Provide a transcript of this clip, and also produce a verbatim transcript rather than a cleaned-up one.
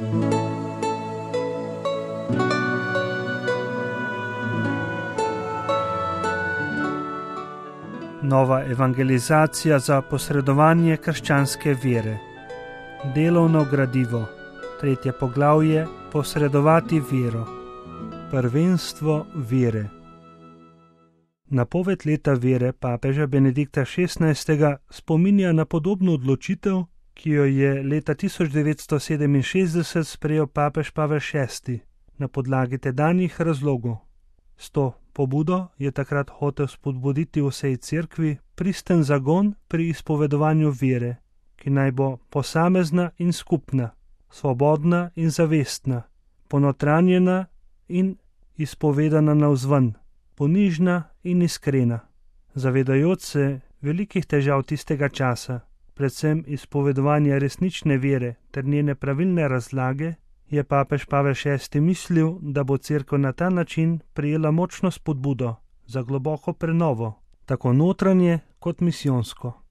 Nova evangelizacija za posredovanje krščanske vere. Delovno gradivo. Tretje poglavje. Posredovati vero. Prvenstvo vere. Napoved leta vere papeža Benedikta šestnajstega spominja na podobno odločitev, ki jo je leta tisoč devetsto sedeminšestdeset sprejel papež Pavel šesti na podlagi tedanjih razlogov. S to pobudo je takrat hotel spodbuditi vsej cerkvi pristen zagon pri izpovedovanju vere, ki naj bo posamezna in skupna, svobodna in zavestna, ponotranjena in izpovedana navzven, ponižna in iskrena. Zavedajoč se velikih težav tistega časa, predvsem izpovedovanja resnične vere ter njene pravilne razlage, je papež Pavel šesti mislil, da bo cerkev na ta način prejela močno spodbudo za globoko prenovo, tako notranje kot misijonsko.